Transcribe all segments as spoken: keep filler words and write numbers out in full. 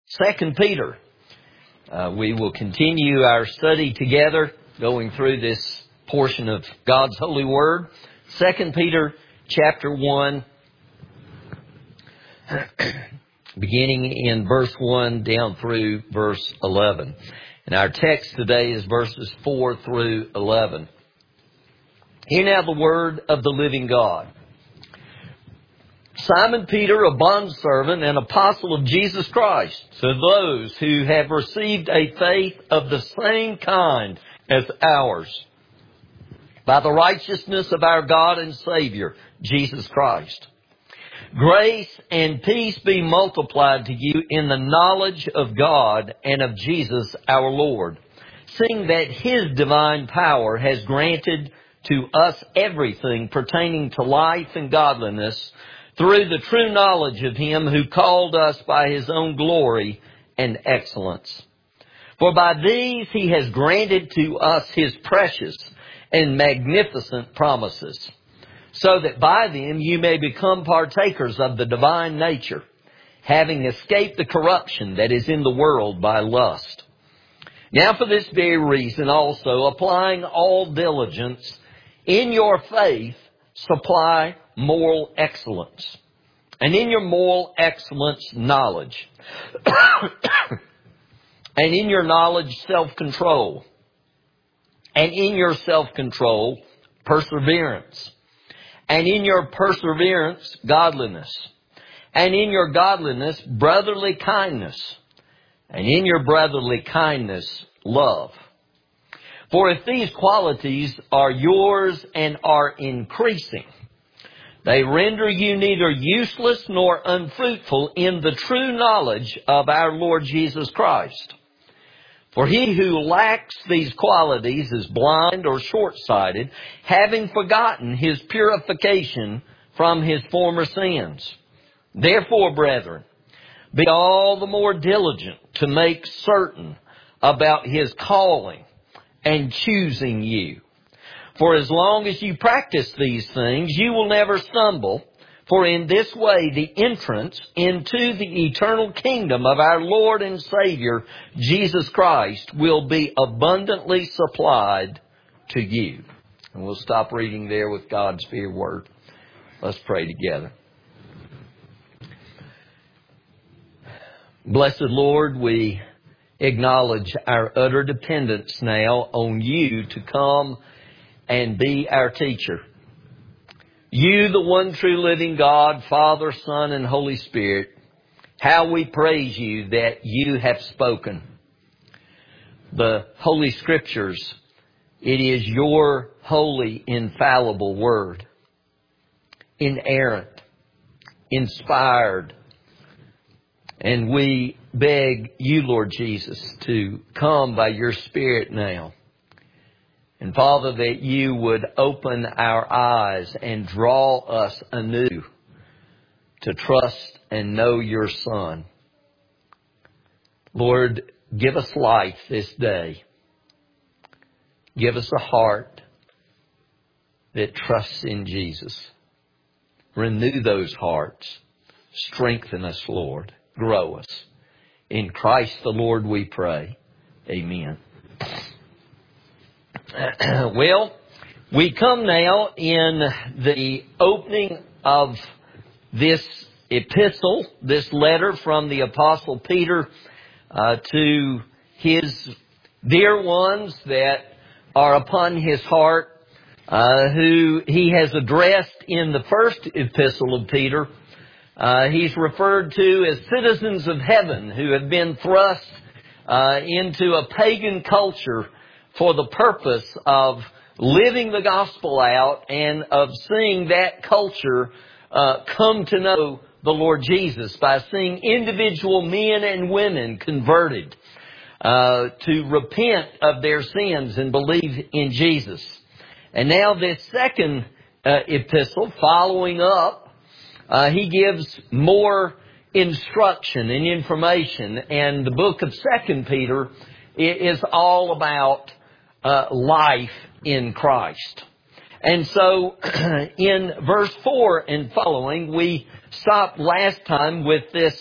Second Peter. Uh, we will continue our study together, going through this portion of God's holy word. Second Peter chapter one, beginning in verse one down through verse eleven. And our text today is verses four through eleven. Hear now the word of the living God. Simon Peter, a bondservant and apostle of Jesus Christ, to those who have received a faith of the same kind as ours, by the righteousness of our God and Savior, Jesus Christ. Grace and peace be multiplied to you in the knowledge of God and of Jesus our Lord, seeing that His divine power has granted to us everything pertaining to life and godliness, through the true knowledge of Him who called us by His own glory and excellence. For by these He has granted to us His precious and magnificent promises, so that by them you may become partakers of the divine nature, having escaped the corruption that is in the world by lust. Now for this very reason also, applying all diligence, in your faith supply moral excellence, and in your moral excellence, knowledge, and in your knowledge, self-control, and in your self-control, perseverance, and in your perseverance, godliness, and in your godliness, brotherly kindness, and in your brotherly kindness, love. For if these qualities are yours and are increasing, they render you neither useless nor unfruitful in the true knowledge of our Lord Jesus Christ. For he who lacks these qualities is blind or short-sighted, having forgotten his purification from his former sins. Therefore, brethren, be all the more diligent to make certain about His calling and choosing you. For as long as you practice these things, you will never stumble, for in this way the entrance into the eternal kingdom of our Lord and Savior, Jesus Christ, will be abundantly supplied to you. And we'll stop reading there with God's dear word. Let's pray together. Blessed Lord, we acknowledge our utter dependence now on You to come and be our teacher. You, the one true living God, Father, Son, and Holy Spirit, how we praise You that You have spoken. The Holy Scriptures, it is Your holy, infallible Word, inerrant, inspired. And we beg You, Lord Jesus, to come by Your Spirit now. And Father, that You would open our eyes and draw us anew to trust and know Your Son. Lord, give us life this day. Give us a heart that trusts in Jesus. Renew those hearts. Strengthen us, Lord. Grow us. In Christ the Lord we pray. Amen. Well, we come now in the opening of this epistle, this letter from the Apostle Peter uh, to his dear ones that are upon his heart, uh, who he has addressed in the first epistle of Peter. Uh, he's referred to as citizens of heaven who have been thrust uh, into a pagan culture for the purpose of living the gospel out and of seeing that culture uh, come to know the Lord Jesus by seeing individual men and women converted uh, to repent of their sins and believe in Jesus. And now this second uh, epistle, following up, uh, he gives more instruction and information. And the book of Second Peter is all about Uh, life in Christ. And so in verse four and following, we stopped last time with this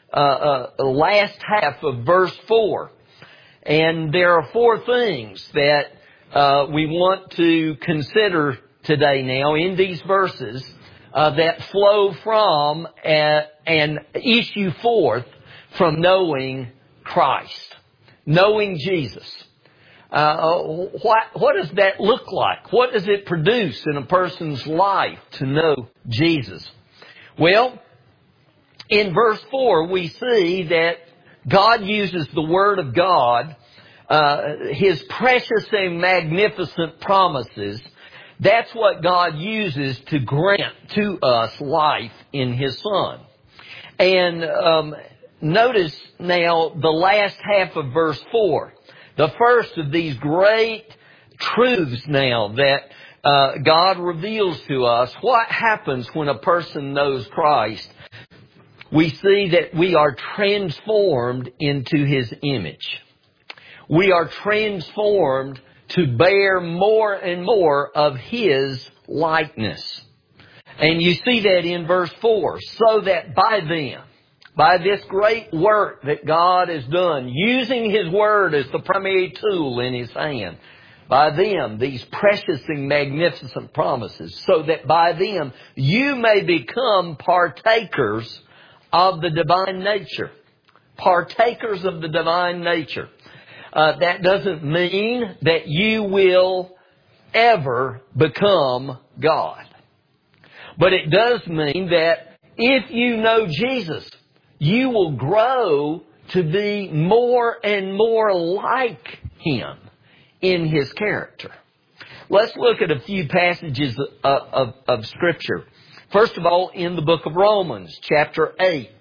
uh, uh, last half of verse four. And there are four things that uh, we want to consider today now in these verses uh, that flow from uh, and issue forth from knowing Christ, knowing Jesus. Uh, what, what does that look like? What does it produce in a person's life to know Jesus? Well, in verse four, we see that God uses the Word of God, uh, His precious and magnificent promises. That's what God uses to grant to us life in His Son. And um, notice now the last half of verse four. The first of these great truths now that uh, God reveals to us. What happens when a person knows Christ? We see that we are transformed into His image. We are transformed to bear more and more of His likeness. And you see that in verse four. So that by them, by this great work that God has done, using His Word as the primary tool in His hand, by them, these precious and magnificent promises, so that by them you may become partakers of the divine nature. Partakers of the divine nature. Uh, that doesn't mean that you will ever become God. But it does mean that if you know Jesus, you will grow to be more and more like Him in His character. Let's look at a few passages of, of, of Scripture. First of all, in the book of Romans, chapter eight.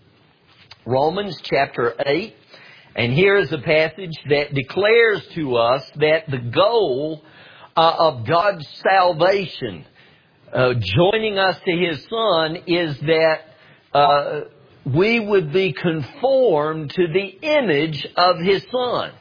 Romans chapter eight. And here is a passage that declares to us that the goal uh, of God's salvation, uh, joining us to His Son, is that uh, we would be conformed to the image of His Son.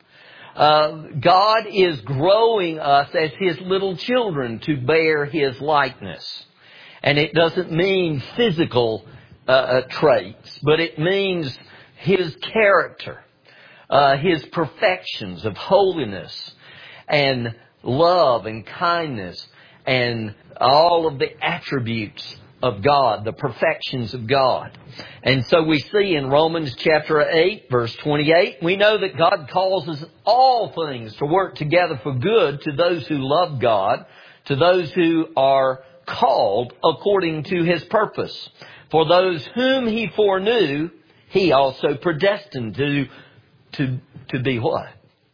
Uh, God is growing us as His little children to bear His likeness. And it doesn't mean physical uh, traits, but it means His character, uh, His perfections of holiness and love and kindness and all of the attributes of God, the perfections of God. And so we see in Romans chapter eight, verse twenty-eight, we know that God causes all things to work together for good to those who love God, to those who are called according to His purpose. For those whom He foreknew, He also predestined to, to, to be what?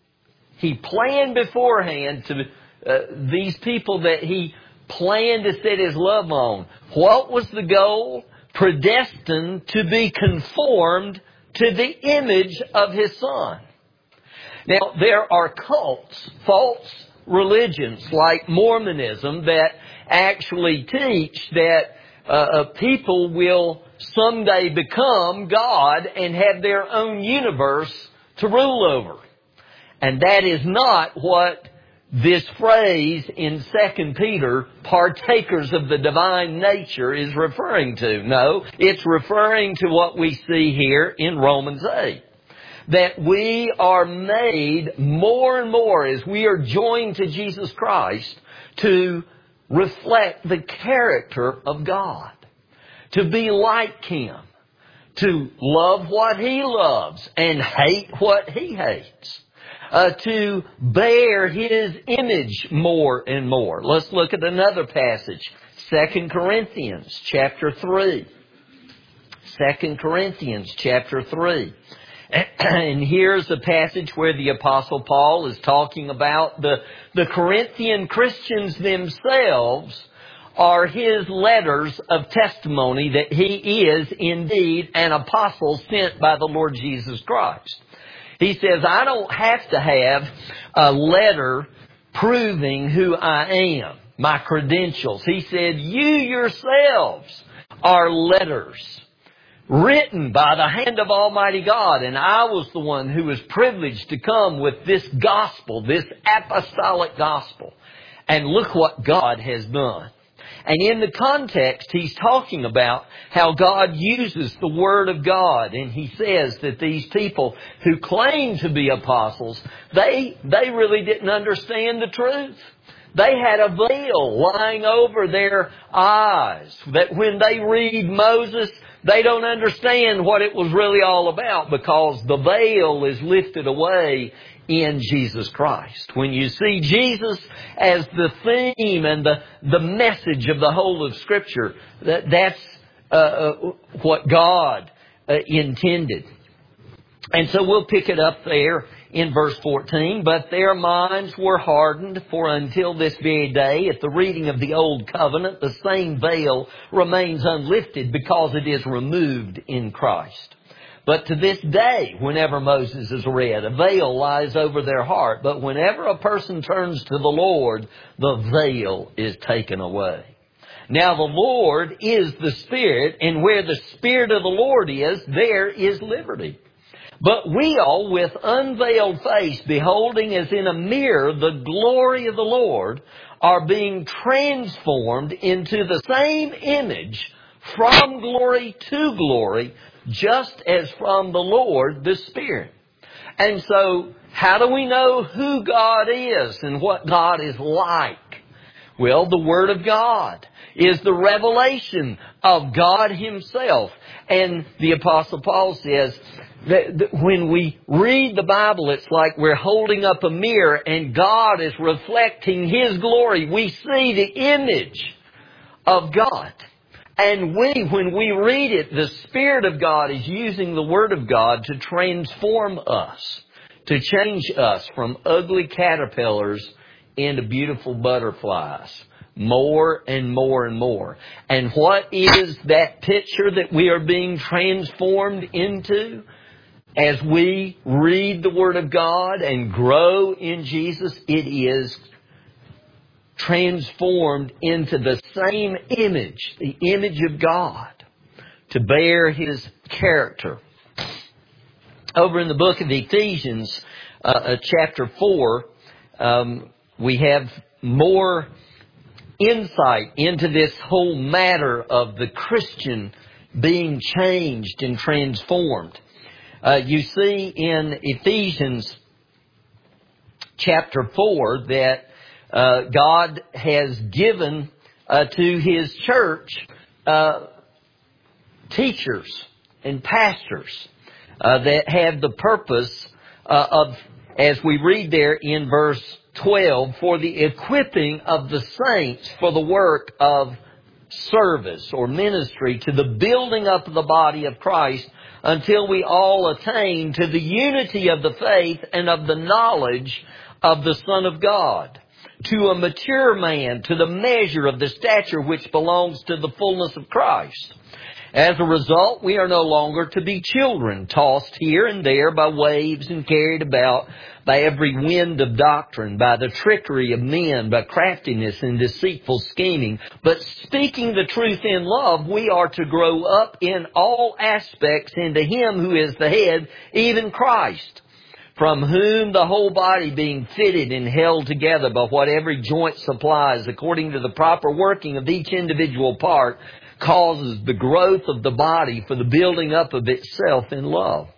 He planned beforehand to uh, these people that He planned to set His love on. What was the goal? Predestined to be conformed to the image of His Son. Now, there are cults, false religions like Mormonism that actually teach that uh, uh, people will someday become God and have their own universe to rule over. And that is not what this phrase in Second Peter, partakers of the divine nature, is referring to. No, it's referring to what we see here in Romans eight. That we are made more and more as we are joined to Jesus Christ to reflect the character of God. To be like Him. To love what He loves and hate what He hates. Uh, to bear His image more and more. Let's look at another passage. Second Corinthians chapter three. Second Corinthians chapter three. And here's a passage where the Apostle Paul is talking about the, the Corinthian Christians themselves are his letters of testimony that he is indeed an apostle sent by the Lord Jesus Christ. He says, I don't have to have a letter proving who I am, my credentials. He said, you yourselves are letters written by the hand of Almighty God. And I was the one who was privileged to come with this gospel, this apostolic gospel. And look what God has done. And in the context, he's talking about how God uses the Word of God. And he says that these people who claim to be apostles, they, they really didn't understand the truth. They had a veil lying over their eyes, that when they read Moses, they don't understand what it was really all about, because the veil is lifted away in Jesus Christ. When you see Jesus as the theme and the, the message of the whole of Scripture, that, that's uh, what God uh, intended. And so we'll pick it up there in verse fourteen. But their minds were hardened, for until this very day, at the reading of the Old Covenant, the same veil remains unlifted, because it is removed in Christ. But to this day, whenever Moses is read, a veil lies over their heart. But whenever a person turns to the Lord, the veil is taken away. Now the Lord is the Spirit, and where the Spirit of the Lord is, there is liberty. But we all, with unveiled face, beholding as in a mirror the glory of the Lord, are being transformed into the same image from glory to glory, just as from the Lord the Spirit. And so, how do we know who God is and what God is like? Well, the Word of God is the revelation of God Himself. And the Apostle Paul says that when we read the Bible, it's like we're holding up a mirror and God is reflecting His glory. We see the image of God. And we, when we read it, the Spirit of God is using the Word of God to transform us, to change us from ugly caterpillars into beautiful butterflies, more and more and more. And what is that picture that we are being transformed into as we read the Word of God and grow in Jesus? It is transformed into the same image, the image of God, to bear His character. Over in the book of Ephesians, uh, uh, chapter four, um, we have more insight into this whole matter of the Christian being changed and transformed. Uh, you see in Ephesians chapter four that uh, God has given uh, to His church uh, teachers and pastors uh, that have the purpose uh, of, as we read there in verse twelve, for the equipping of the saints for the work of service or ministry, to the building up of the body of Christ, until we all attain to the unity of the faith and of the knowledge of the Son of God, to a mature man, to the measure of the stature which belongs to the fullness of Christ. As a result, we are no longer to be children, tossed here and there by waves and carried about by every wind of doctrine, by the trickery of men, by craftiness and deceitful scheming. But speaking the truth in love, we are to grow up in all aspects into Him who is the head, even Christ, from whom the whole body being fitted and held together by what every joint supplies, according to the proper working of each individual part, causes the growth of the body for the building up of itself in love.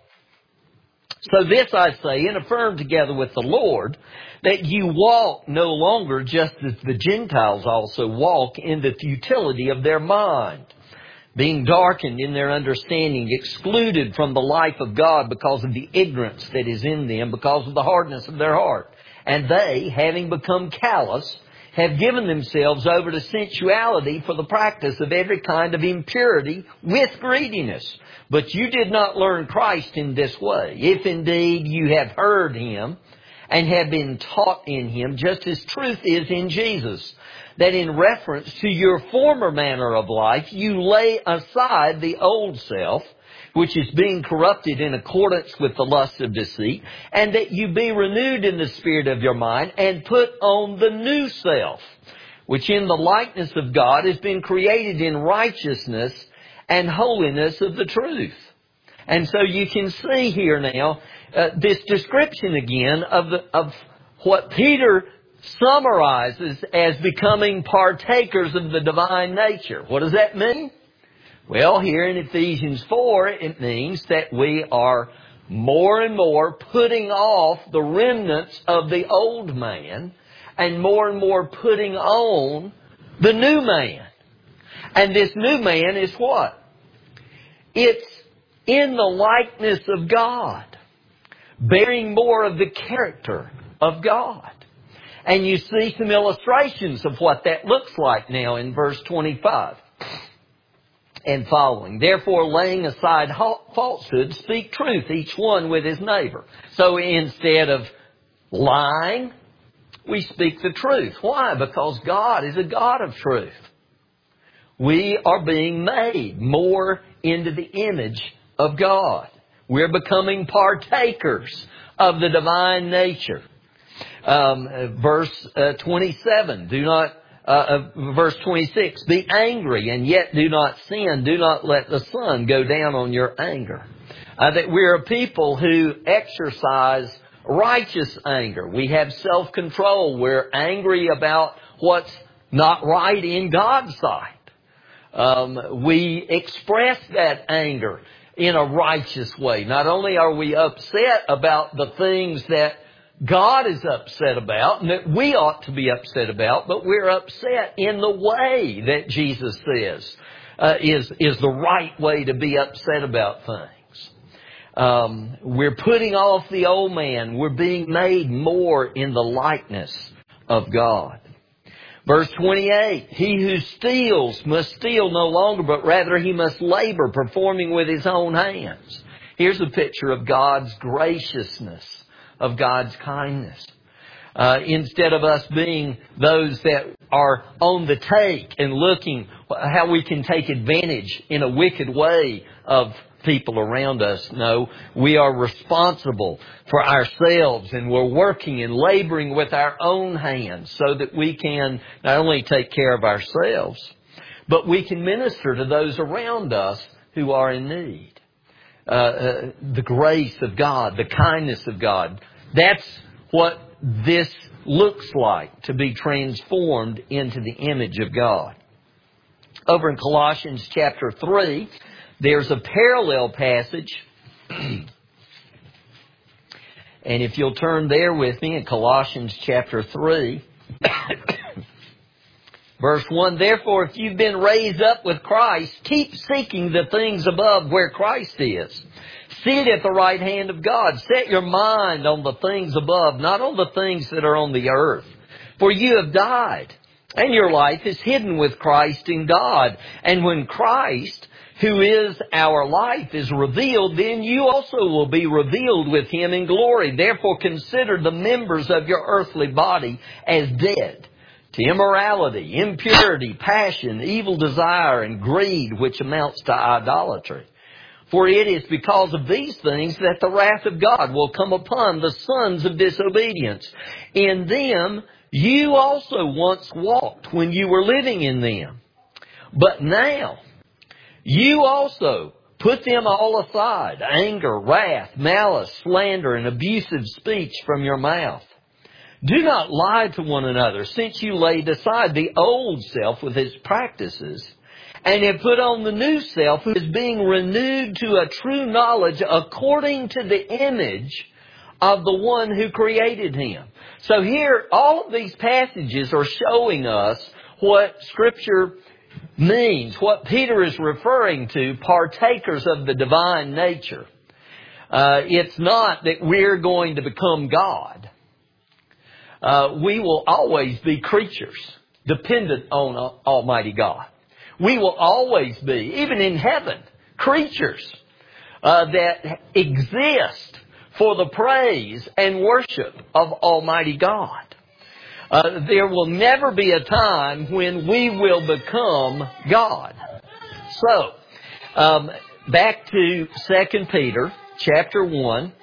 So this I say, and affirm together with the Lord, that you walk no longer just as the Gentiles also walk, in the futility of their mind, being darkened in their understanding, excluded from the life of God because of the ignorance that is in them, because of the hardness of their heart. And they, having become callous, have given themselves over to sensuality for the practice of every kind of impurity with greediness. But you did not learn Christ in this way, if indeed you have heard Him and have been taught in Him, just as truth is in Jesus, that in reference to your former manner of life, you lay aside the old self, which is being corrupted in accordance with the lust of deceit, and that you be renewed in the spirit of your mind, and put on the new self, which in the likeness of God has been created in righteousness and holiness of the truth. And so you can see here now uh, this description again of the, of what Peter summarizes as becoming partakers of the divine nature. What does that mean? Well, here in Ephesians four, it means that we are more and more putting off the remnants of the old man and more and more putting on the new man. And this new man is what? It's in the likeness of God, bearing more of the character of God. And you see some illustrations of what that looks like now in verse twenty-five and following. Therefore, laying aside falsehood, speak truth, each one with his neighbor. So instead of lying, we speak the truth. Why? Because God is a God of truth. We are being made more into the image of God. We're becoming partakers of the divine nature. Um, verse uh, twenty-seven, do not, uh, uh, verse twenty-six, be angry and yet do not sin. Do not let the sun go down on your anger. Uh, that we're a people who exercise righteous anger. We have self-control. We're angry about what's not right in God's sight. Um, we express that anger in a righteous way. Not only are we upset about the things that God is upset about and that we ought to be upset about, but we're upset in the way that Jesus says uh, is, is the right way to be upset about things. Um, we're putting off the old man. We're being made more in the likeness of God. Verse twenty-eight, he who steals must steal no longer, but rather he must labor, performing with his own hands. Here's a picture of God's graciousness, of God's kindness. Uh, instead of us being those that are on the take and looking how we can take advantage in a wicked way of people around us. No, we are responsible for ourselves, and we're working and laboring with our own hands so that we can not only take care of ourselves, but we can minister to those around us who are in need. Uh, uh, the grace of God, the kindness of God. That's what this looks like, to be transformed into the image of God. Over in Colossians chapter three, there's a parallel passage. And if you'll turn there with me in Colossians chapter three, verse one, therefore, if you've been raised up with Christ, keep seeking the things above where Christ is, seated at the right hand of God. Set your mind on the things above, not on the things that are on the earth. For you have died, and your life is hidden with Christ in God. And when Christ, who is our life, is revealed, then you also will be revealed with Him in glory. Therefore consider the members of your earthly body as dead to immorality, impurity, passion, evil desire, and greed, which amounts to idolatry. For it is because of these things that the wrath of God will come upon the sons of disobedience. In them you also once walked when you were living in them. But now you also put them all aside, anger, wrath, malice, slander, and abusive speech from your mouth. Do not lie to one another, since you laid aside the old self with its practices, and have put on the new self, who is being renewed to a true knowledge according to the image of the one who created him. So here, all of these passages are showing us what Scripture means, what Peter is referring to, partakers of the divine nature. Uh, it's not that we're going to become God. Uh, we will always be creatures dependent on Almighty God. We will always be, even in heaven, creatures uh, that exist for the praise and worship of Almighty God. Uh, there will never be a time when we will become God. So, um, back to Second Peter chapter one.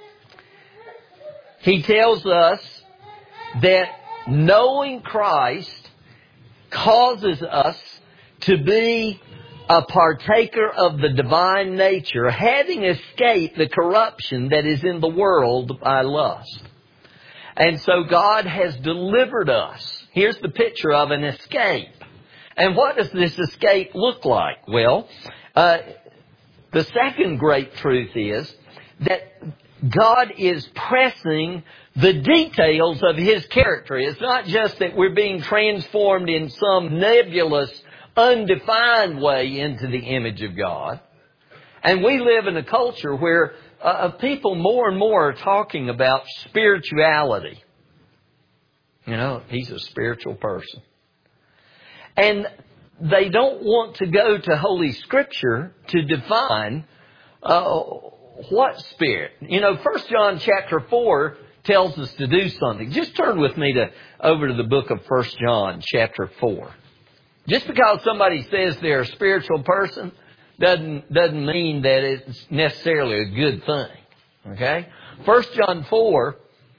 He tells us that knowing Christ causes us to be a partaker of the divine nature, having escaped the corruption that is in the world by lust. And so God has delivered us. Here's the picture of an escape. And what does this escape look like? Well, uh, the second great truth is that God is pressing the details of His character. It's not just that we're being transformed in some nebulous, undefined way into the image of God. And we live in a culture where uh, people more and more are talking about spirituality. You know, he's a spiritual person. And they don't want to go to Holy Scripture to define uh, what spirit. You know, First John chapter four tells us to do something. Just turn with me to over to the book of First John chapter four. Just because somebody says they're a spiritual person doesn't doesn't mean that it's necessarily a good thing. Okay? First John four,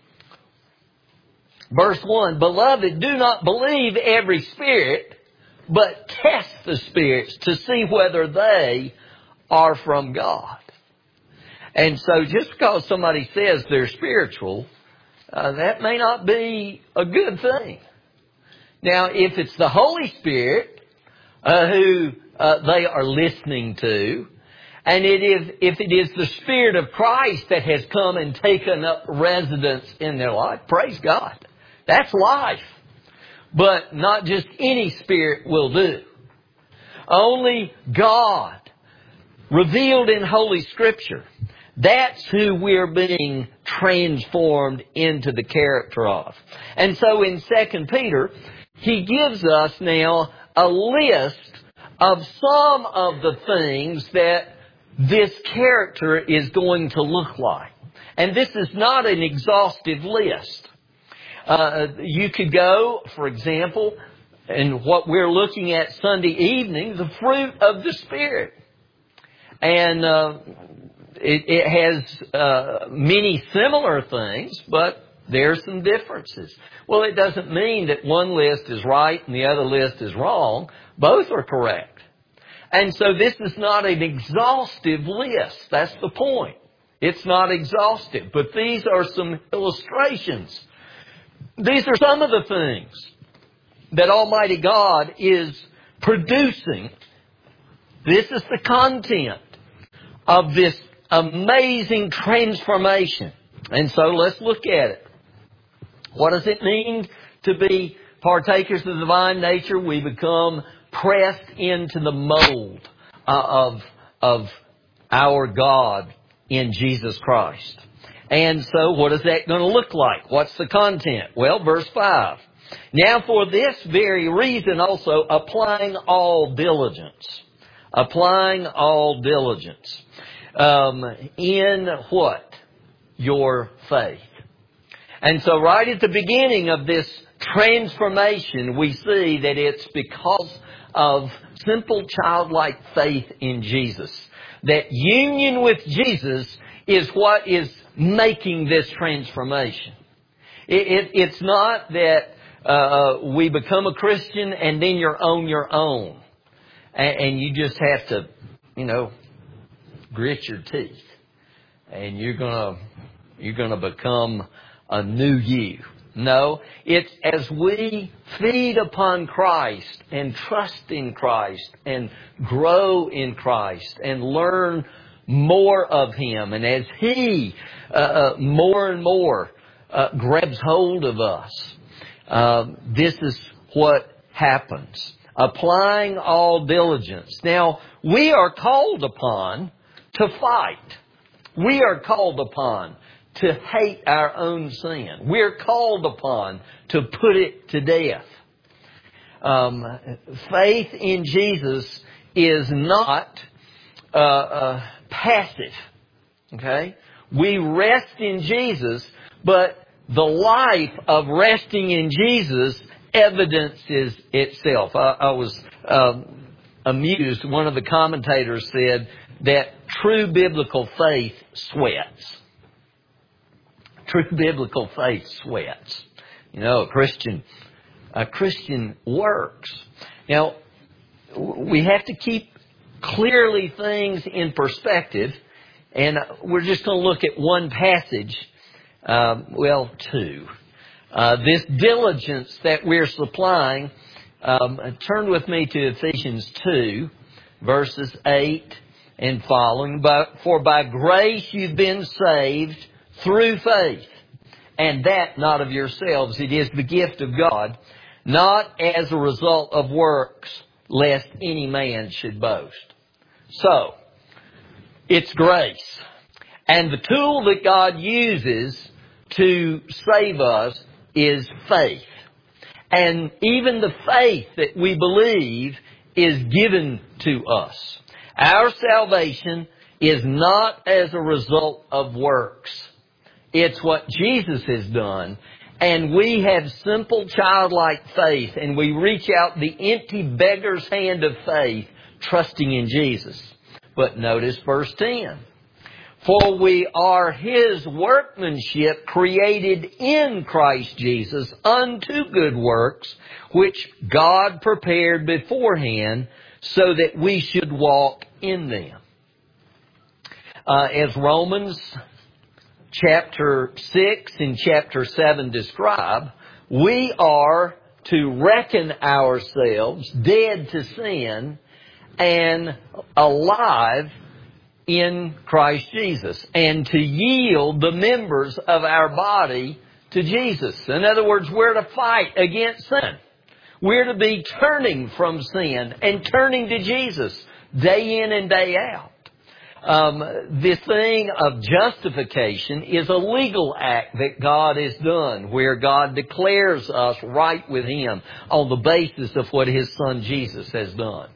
verse one, Beloved, do not believe every spirit, but test the spirits to see whether they are from God. And so just because somebody says they're spiritual, uh, that may not be a good thing. Now, if it's the Holy Spirit uh, who uh, they are listening to, and it is, if it is the Spirit of Christ that has come and taken up residence in their life, praise God. That's life. But not just any spirit will do. Only God, revealed in Holy Scripture. That's who we're being transformed into the character of. And so in Second Peter, he gives us now a list of some of the things that this character is going to look like. And this is not an exhaustive list. Uh, you could go, for example, and what we're looking at Sunday evening, the fruit of the Spirit. And uh, it, it has uh, many similar things, but there are some differences. Well, it doesn't mean that one list is right and the other list is wrong. Both are correct. And so this is not an exhaustive list. That's the point. It's not exhaustive. But these are some illustrations. These are some of the things that Almighty God is producing. This is the content of this amazing transformation. And so let's look at it. What does it mean to be partakers of the divine nature? We become pressed into the mold uh, of, of our God in Jesus Christ. And so what is that going to look like? What's the content? Well, verse five. Now for this very reason also, applying all diligence. Applying all diligence. Um, in what? Your faith. And so right at the beginning of this transformation, we see that it's because of simple childlike faith in Jesus. That union with Jesus is what is making this transformation. It, it, it's not that uh, we become a Christian and then you're on your own. And, and you just have to, you know, grit your teeth. And you're gonna, you're gonna become a new you. No, it's as we feed upon Christ and trust in Christ and grow in Christ and learn more of Him, and as He uh, uh, more and more uh, grabs hold of us, uh, this is what happens. Applying all diligence. Now, we are called upon to fight. We are called upon to hate our own sin. We're called upon to put it to death. Um, faith in Jesus is not uh, uh, passive. Okay? We rest in Jesus, but the life of resting in Jesus evidences itself. I, I was um, amused. One of the commentators said that true biblical faith sweats. True biblical faith sweats. You know, a Christian, a Christian works. Now, we have to keep clearly things in perspective, and we're just going to look at one passage, um, well, two. Uh, this diligence that we're supplying, um, turn with me to Ephesians two, verses eight and following. But for by grace you've been saved through faith, and that not of yourselves. It is the gift of God, not as a result of works, lest any man should boast. So, it's grace. And the tool that God uses to save us is faith. And even the faith that we believe is given to us. Our salvation is not as a result of works. It's what Jesus has done. And we have simple childlike faith, and we reach out the empty beggar's hand of faith, trusting in Jesus. But notice verse ten. For we are His workmanship, created in Christ Jesus unto good works, which God prepared beforehand so that we should walk in them. Uh, as Romans chapter six and chapter seven describe, we are to reckon ourselves dead to sin and alive in Christ Jesus, and to yield the members of our body to Jesus. In other words, we're to fight against sin. We're to be turning from sin and turning to Jesus day in and day out. Um, this thing of justification is a legal act that God has done, where God declares us right with Him on the basis of what His Son Jesus has done.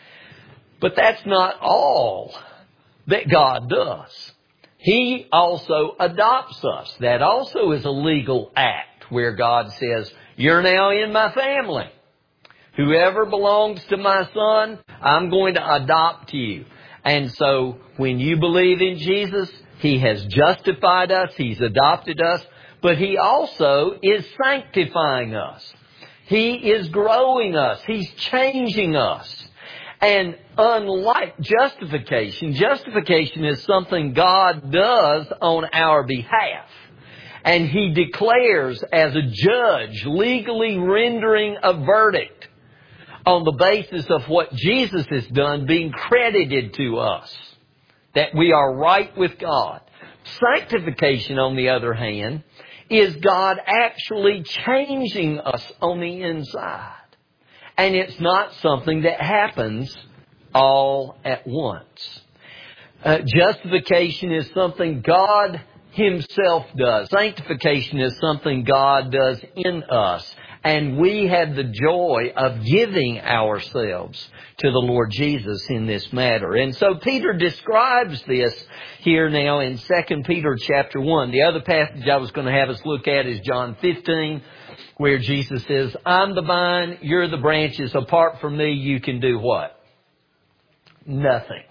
But that's not all that God does. He also adopts us. That also is a legal act where God says, you're now in my family. Whoever belongs to my Son, I'm going to adopt you. And so when you believe in Jesus, He has justified us, He's adopted us, but He also is sanctifying us. He is growing us. He's changing us. And unlike justification, justification is something God does on our behalf. And He declares as a judge, legally rendering a verdict on the basis of what Jesus has done, being credited to us, that we are right with God. Sanctification, on the other hand, is God actually changing us on the inside. And it's not something that happens all at once. Uh, justification is something God Himself does. Sanctification is something God does in us. And we have the joy of giving ourselves to the Lord Jesus in this matter. And so Peter describes this here now in Second Peter chapter one. The other passage I was going to have us look at is John fifteen, where Jesus says, I'm the vine, you're the branches. Apart from me, you can do what? Nothing.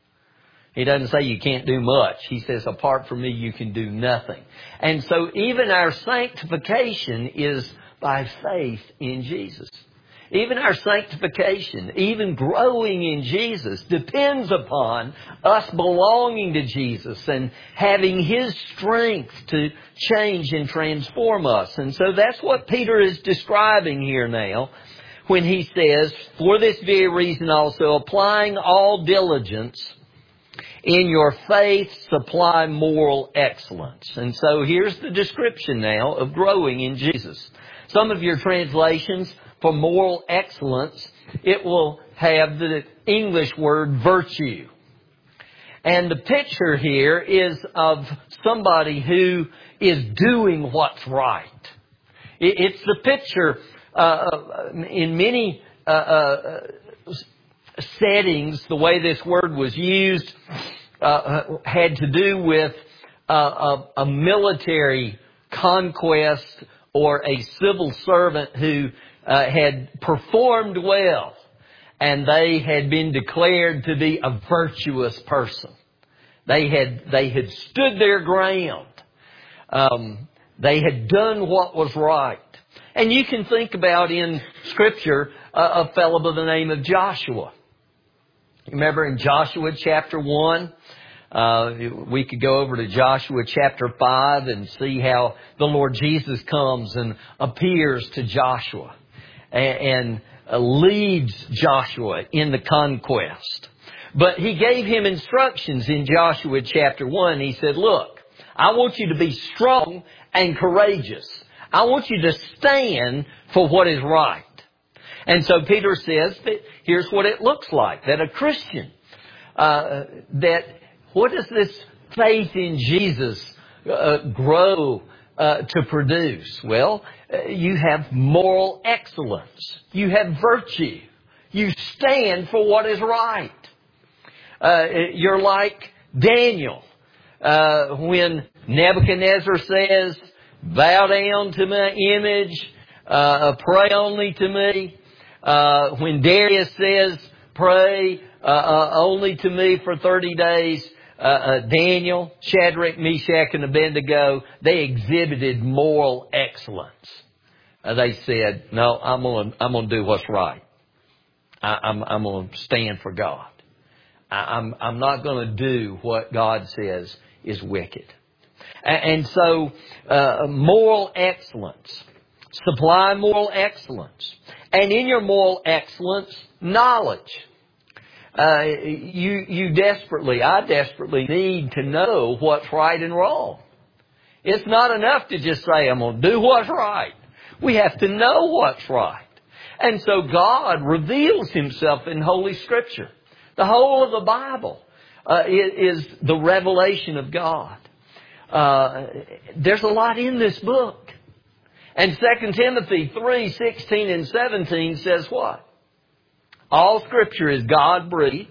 He doesn't say you can't do much. He says, apart from me, you can do nothing. And so even our sanctification is by faith in Jesus. Even our sanctification, even growing in Jesus, depends upon us belonging to Jesus and having His strength to change and transform us. And so that's what Peter is describing here now when he says, for this very reason also, applying all diligence, in your faith supply moral excellence. And so here's the description now of growing in Jesus. Some of your translations for moral excellence, it will have the English word virtue. And the picture here is of somebody who is doing what's right. It's the picture uh, in many uh, uh, settings, the way this word was used uh, had to do with uh, a, a military conquest or a civil servant who uh, had performed well, and they had been declared to be a virtuous person. They had they had stood their ground. Um, they had done what was right. And you can think about in Scripture uh, a fellow by the name of Joshua. Remember in Joshua chapter one, Uh, we could go over to Joshua chapter five and see how the Lord Jesus comes and appears to Joshua and, and uh, leads Joshua in the conquest. But He gave him instructions in Joshua chapter one. He said, look, I want you to be strong and courageous. I want you to stand for what is right. And so Peter says that here's what it looks like, that a Christian, uh, that what does this faith in Jesus uh, grow uh, to produce? Well, uh, you have moral excellence. You have virtue. You stand for what is right. Uh, you're like Daniel. Uh, when Nebuchadnezzar says, bow down to my image, uh, pray only to me. Uh, when Darius says, pray uh, uh, only to me for thirty days, uh, uh, Daniel, Shadrach, Meshach, and Abednego, they exhibited moral excellence. Uh, they said, no, I'm going to I'm going to do what's right. I, I'm, I'm going to stand for God. I, I'm, I'm not going to do what God says is wicked. And, and so, uh, moral excellence. Supply moral excellence. And in your moral excellence, knowledge. Uh, you, you desperately, I desperately need to know what's right and wrong. It's not enough to just say, I'm going to do what's right. We have to know what's right. And so God reveals Himself in Holy Scripture. The whole of the Bible uh, is the revelation of God. Uh, there's a lot in this book. And Second Timothy three, sixteen and seventeen says what? All Scripture is God-breathed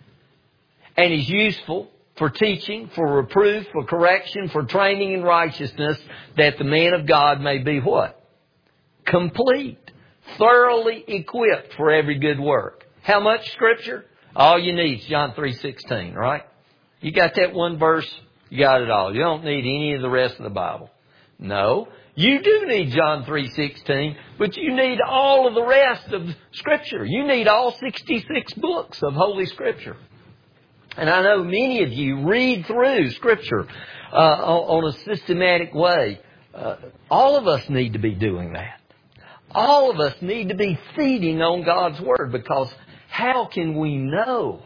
and is useful for teaching, for reproof, for correction, for training in righteousness, that the man of God may be what? Complete. Thoroughly equipped for every good work. How much Scripture? All you need is John three sixteen, right? You got that one verse, you got it all. You don't need any of the rest of the Bible. No. You do need John three sixteen, but you need all of the rest of Scripture. You need all sixty-six books of Holy Scripture. And I know many of you read through Scripture uh, on a systematic way. Uh, all of us need to be doing that. All of us need to be feeding on God's Word, because how can we know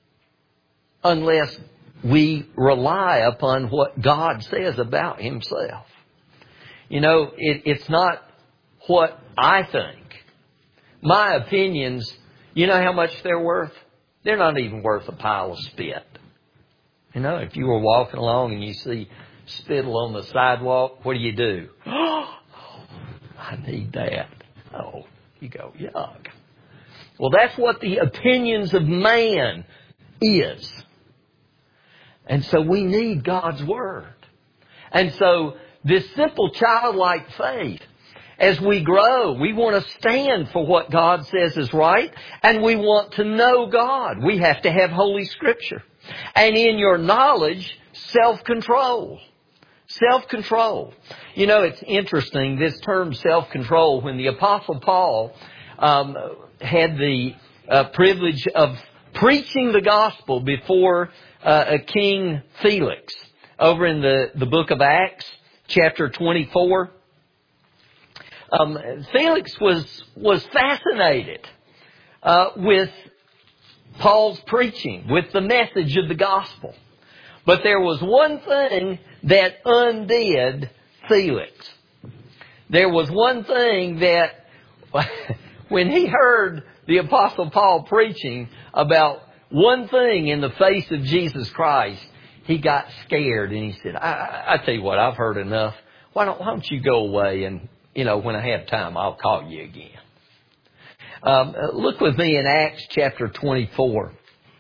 unless we rely upon what God says about Himself? You know, it, it's not what I think. My opinions, you know how much they're worth? They're not even worth a pile of spit. You know, if you were walking along and you see spittle on the sidewalk, what do you do? Oh, I need that. Oh, you go, yuck. Well, that's what the opinions of man is. And so we need God's Word. And so this simple childlike faith, as we grow, we want to stand for what God says is right, and we want to know God. We have to have Holy Scripture. And in your knowledge, self-control. Self-control. You know, it's interesting, this term self-control, when the Apostle Paul um, had the uh, privilege of preaching the gospel before uh, King Felix over in the, the book of Acts, chapter twenty-four. Um, Felix was was fascinated uh, with Paul's preaching, with the message of the gospel. But there was one thing that undid Felix. There was one thing that, when he heard the Apostle Paul preaching about one thing in the face of Jesus Christ, he got scared and he said, I, I, I tell you what, I've heard enough. Why don't, why don't you go away and, you know, when I have time, I'll call you again. Um, look with me in Acts chapter twenty-four.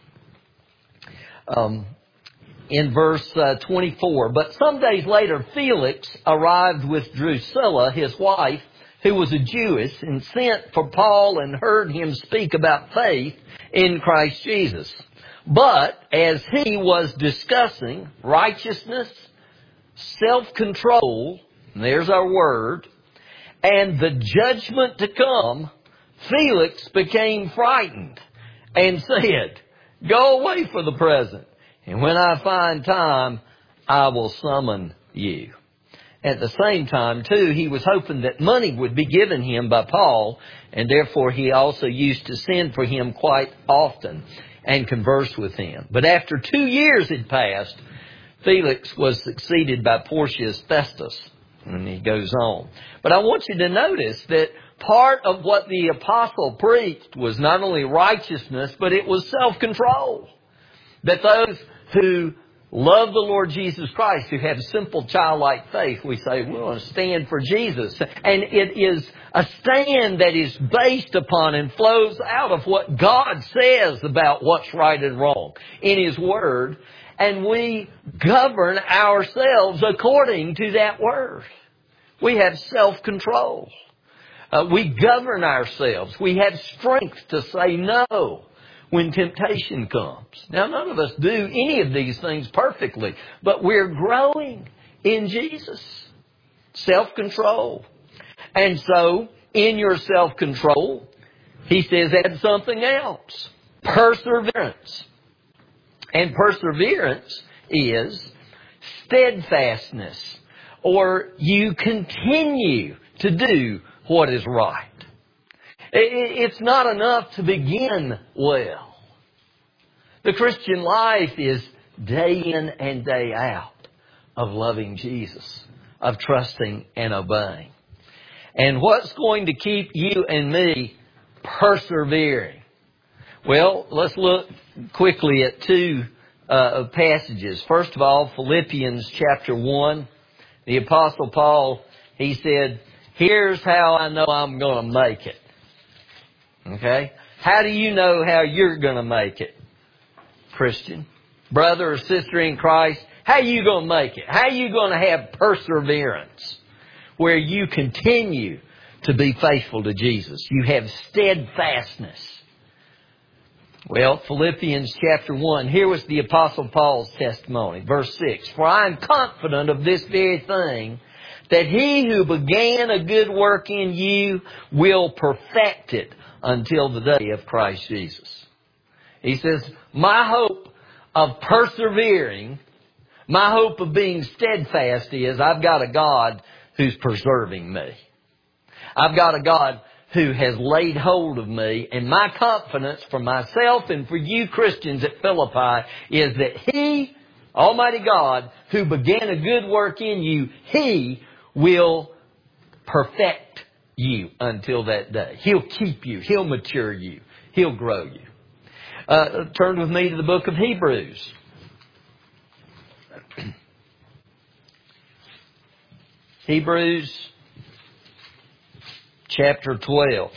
Um, in verse uh, twenty-four. But some days later, Felix arrived with Drusilla, his wife, who was a Jewess, and sent for Paul and heard him speak about faith in Christ Jesus. But as he was discussing righteousness, self-control, and there's our word, and the judgment to come, Felix became frightened and said, go away for the present. And when I find time, I will summon you. At the same time, too, he was hoping that money would be given him by Paul, and therefore he also used to send for him quite often and converse with him. But after two years had passed, Felix was succeeded by Porcius Festus. And he goes on. But I want you to notice that part of what the apostle preached was not only righteousness, but it was self-control. That those who love the Lord Jesus Christ, who have simple childlike faith, we say, we want to stand for Jesus. And it is a stand that is based upon and flows out of what God says about what's right and wrong in His Word. And we govern ourselves according to that Word. We have self-control. Uh, we govern ourselves. We have strength to say no when temptation comes. Now, none of us do any of these things perfectly, but we're growing in Jesus. Self-control. And so, in your self-control, he says add something else. Perseverance. And perseverance is steadfastness, or you continue to do what is right. It's not enough to begin well. The Christian life is day in and day out of loving Jesus, of trusting and obeying. And what's going to keep you and me persevering? Well, let's look quickly at two uh, passages. First of all, Philippians chapter one. The Apostle Paul, he said, here's how I know I'm going to make it. Okay? How do you know how you're going to make it, Christian? Brother or sister in Christ, how are you going to make it? How are you going to have perseverance where you continue to be faithful to Jesus? You have steadfastness. Well, Philippians chapter one, here was the Apostle Paul's testimony. Verse six, for I am confident of this very thing, that he who began a good work in you will perfect it until the day of Christ Jesus. He says, my hope of persevering, my hope of being steadfast is I've got a God who's preserving me. I've got a God who has laid hold of me, and my confidence for myself and for you Christians at Philippi is that He, Almighty God, who began a good work in you, He will perfect you until that day. He'll keep you. He'll mature you. He'll grow you. Uh, turn with me to the book of Hebrews. Hebrews chapter twelve.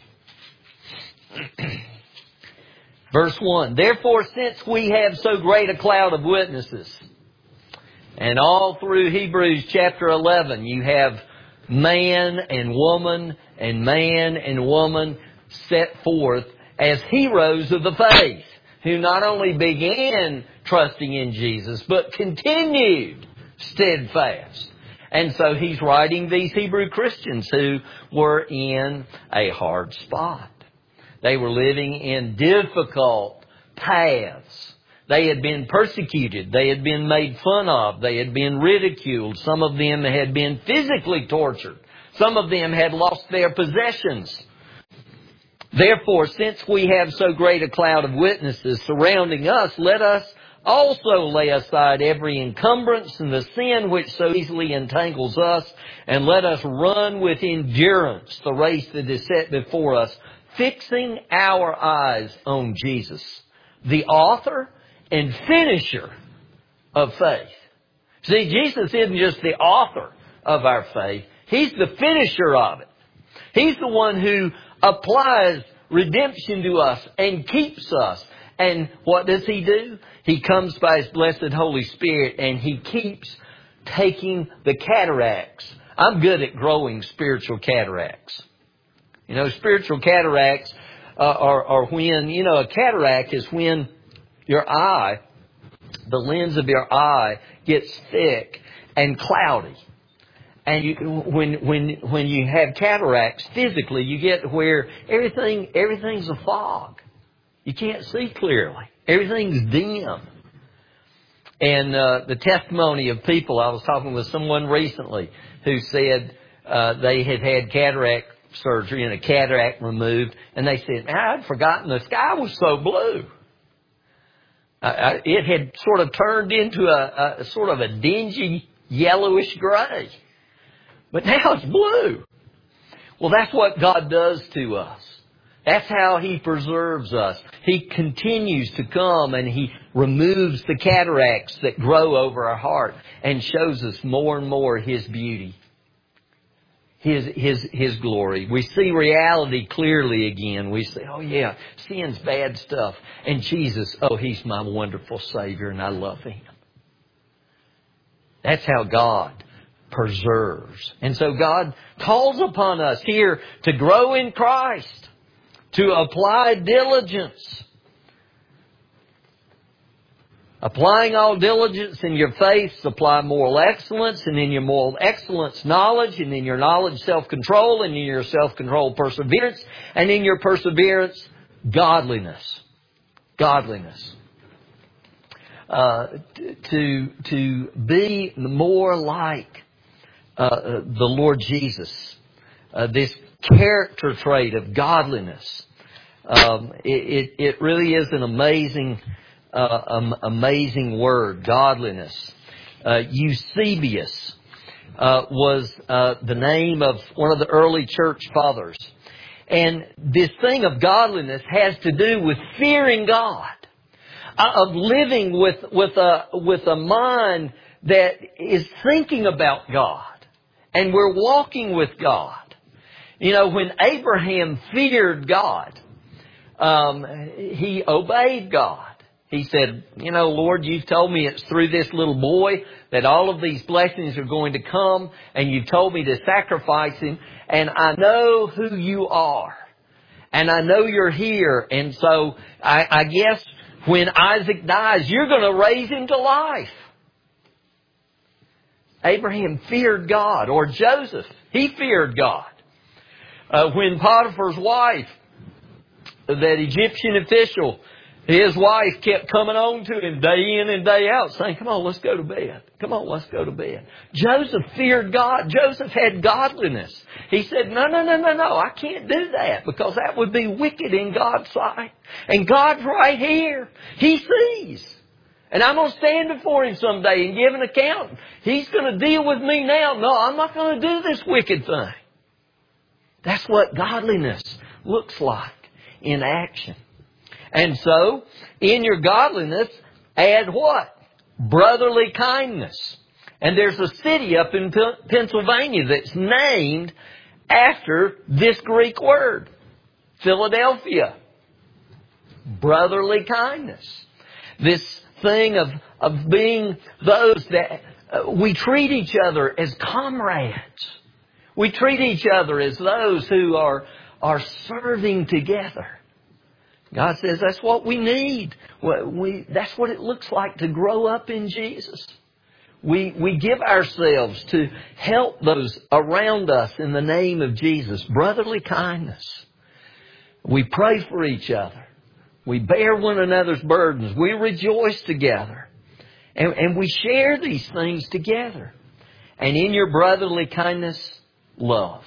Verse one. Therefore, since we have so great a cloud of witnesses, and all through Hebrews chapter eleven, you have man and woman and man and woman set forth as heroes of the faith, who not only began trusting in Jesus, but continued steadfast. And so he's writing these Hebrew Christians who were in a hard spot. They were living in difficult paths. They had been persecuted. They had been made fun of. They had been ridiculed. Some of them had been physically tortured. Some of them had lost their possessions. Therefore, since we have so great a cloud of witnesses surrounding us, let us also lay aside every encumbrance and the sin which so easily entangles us, and let us run with endurance the race that is set before us, fixing our eyes on Jesus, the author and finisher of faith. See, Jesus isn't just the author of our faith. He's the finisher of it. He's the one who applies redemption to us and keeps us. And what does He do? He comes by His blessed Holy Spirit and He keeps taking the cataracts. I'm good at growing spiritual cataracts. You know, spiritual cataracts uh, are, are when, you know, a cataract is when your eye, the lens of your eye gets thick and cloudy. And you, when when when you have cataracts physically, you get where everything everything's a fog. You can't see clearly. Everything's dim. And uh, the testimony of people, I was talking with someone recently who said uh, they had had cataract surgery and a cataract removed, and they said, I'd forgotten the sky was so blue. Uh, it had sort of turned into a, a sort of a dingy yellowish gray. But now it's blue. Well, that's what God does to us. That's how He preserves us. He continues to come and He removes the cataracts that grow over our heart and shows us more and more His beauty, His, His, His glory. We see reality clearly again. We say, oh yeah, sin's bad stuff. And Jesus, oh, He's my wonderful Savior and I love Him. That's how God preserves. And so God calls upon us here to grow in Christ, to apply diligence. Applying all diligence in your faith, supply moral excellence, and in your moral excellence, knowledge, and in your knowledge, self-control, and in your self-control, perseverance, and in your perseverance, godliness. Godliness. Uh, to, to be more like uh, the Lord Jesus. Uh, this character trait of godliness. Um, it, it, it really is an amazing, uh, um, amazing word, godliness. Uh, Eusebius uh, was uh, the name of one of the early church fathers. And this thing of godliness has to do with fearing God, uh, of living with, with, a, with a mind that is thinking about God. And we're walking with God. You know, when Abraham feared God, um, he obeyed God. He said, you know, Lord, you've told me it's through this little boy that all of these blessings are going to come, and you've told me to sacrifice him, and I know who you are, and I know you're here, and so I, I guess when Isaac dies, you're going to raise him to life. Abraham feared God, or Joseph, he feared God. Uh, when Potiphar's wife, that Egyptian official, his wife kept coming on to him day in and day out saying, come on, let's go to bed. Come on, let's go to bed. Joseph feared God. Joseph had godliness. He said, no, no, no, no, no, I can't do that because that would be wicked in God's sight. And God's right here. He sees. And I'm going to stand before Him someday and give an account. He's going to deal with me now. No, I'm not going to do this wicked thing. That's what godliness looks like in action. And so, in your godliness, add what? Brotherly kindness. And there's a city up in Pennsylvania that's named after this Greek word. Philadelphia. Brotherly kindness. This thing of, of being those that uh, we treat each other as comrades. We treat each other as those who are, are serving together. God says that's what we need. We, that's what it looks like to grow up in Jesus. We, we give ourselves to help those around us in the name of Jesus. Brotherly kindness. We pray for each other. We bear one another's burdens. We rejoice together. And, and we share these things together. And in your brotherly kindness, love.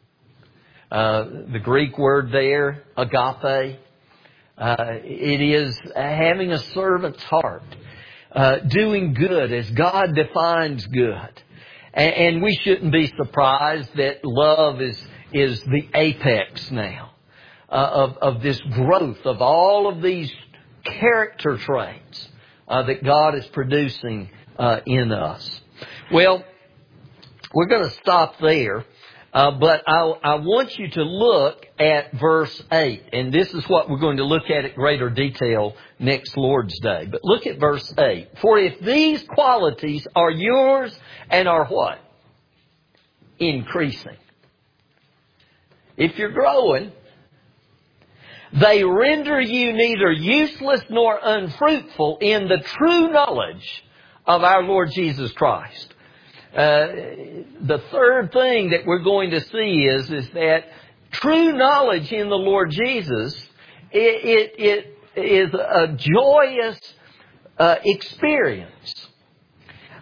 Uh, the Greek word there, agape, uh, it is having a servant's heart. Uh, doing good as God defines good. And, and we shouldn't be surprised that love is, is the apex now. Uh, of, of this growth of all of these character traits uh, that God is producing uh, in us. Well, we're going to stop there, uh, but I, I want you to look at verse eight, and this is what we're going to look at at greater detail next Lord's Day. But look at verse eight. For if these qualities are yours and are what? Increasing. If you're growing, they render you neither useless nor unfruitful in the true knowledge of our Lord Jesus Christ. Uh, the third thing that we're going to see is, is that true knowledge in the Lord Jesus, it, it, it is a joyous uh, experience.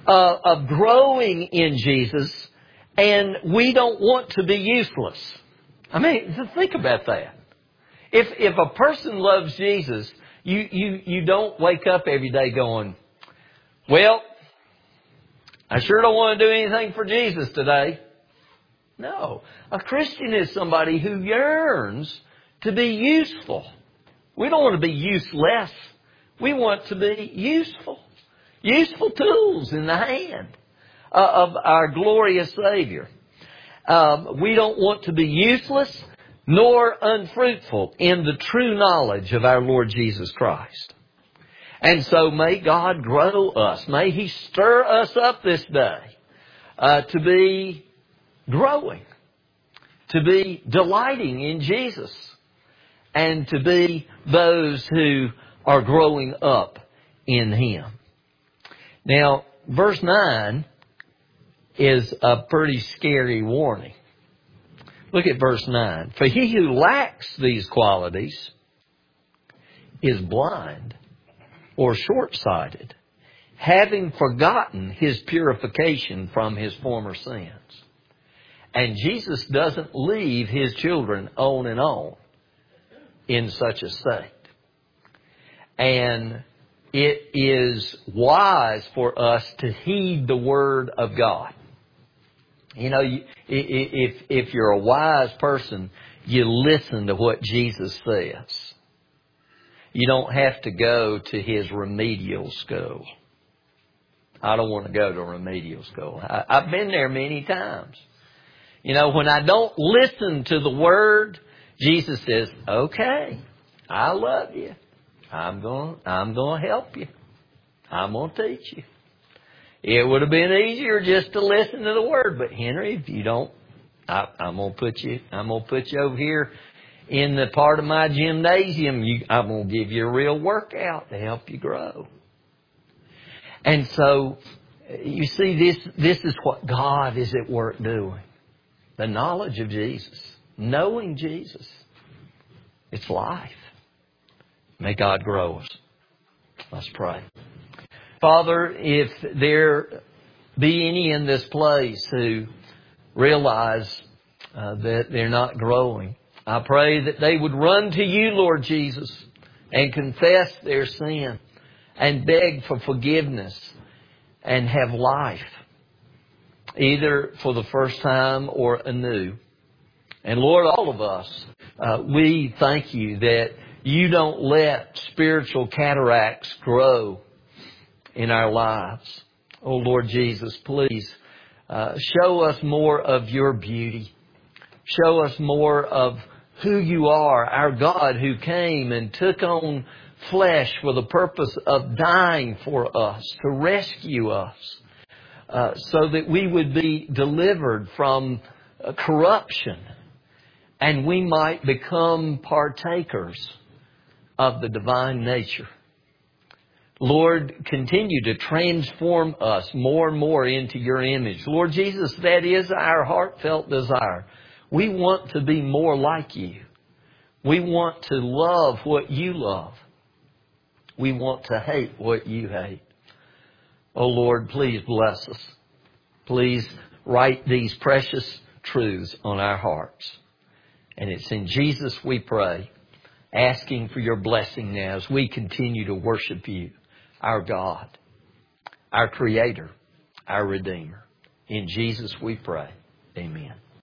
uh, of growing in Jesus, and we don't want to be useless. I mean, think about that. If if a person loves Jesus, you, you, you don't wake up every day going, well, I sure don't want to do anything for Jesus today. No. A Christian is somebody who yearns to be useful. We don't want to be useless. We want to be useful. Useful tools in the hand of our glorious Savior. Um, we don't want to be useless nor unfruitful in the true knowledge of our Lord Jesus Christ. And so may God grow us. May He stir us up this day uh, to be growing, to be delighting in Jesus, and to be those who are growing up in Him. Now, verse nine is a pretty scary warning. Look at verse nine. For he who lacks these qualities is blind or short-sighted, having forgotten his purification from his former sins. And Jesus doesn't leave His children on and on in such a state. And it is wise for us to heed the Word of God. You know, if if you're a wise person, you listen to what Jesus says. You don't have to go to His remedial school. I don't want to go to remedial school. I, I've been there many times. You know, when I don't listen to the Word, Jesus says, okay, I love you. I'm going, I'm going to help you. I'm going to teach you. It would have been easier just to listen to the Word, but Henry, if you don't, I, I'm going to put you, I'm going to put you over here in the part of my gymnasium. You, I'm going to give you a real workout to help you grow. And so, you see, this, this is what God is at work doing. The knowledge of Jesus. Knowing Jesus. It's life. May God grow us. Let's pray. Father, if there be any in this place who realize uh, that they're not growing, I pray that they would run to you, Lord Jesus, and confess their sin and beg for forgiveness and have life, either for the first time or anew. And Lord, all of us, uh, we thank you that you don't let spiritual cataracts grow in our lives. Oh Lord Jesus, please uh, show us more of your beauty. Show us more of who you are, our God who came and took on flesh for the purpose of dying for us, to rescue us, uh, so that we would be delivered from uh, corruption and we might become partakers of the divine nature. Lord, continue to transform us more and more into your image. Lord Jesus, that is our heartfelt desire. We want to be more like you. We want to love what you love. We want to hate what you hate. Oh Lord, please bless us. Please write these precious truths on our hearts. And it's in Jesus we pray, asking for your blessing now as we continue to worship you, our God, our Creator, our Redeemer. In Jesus we pray. Amen.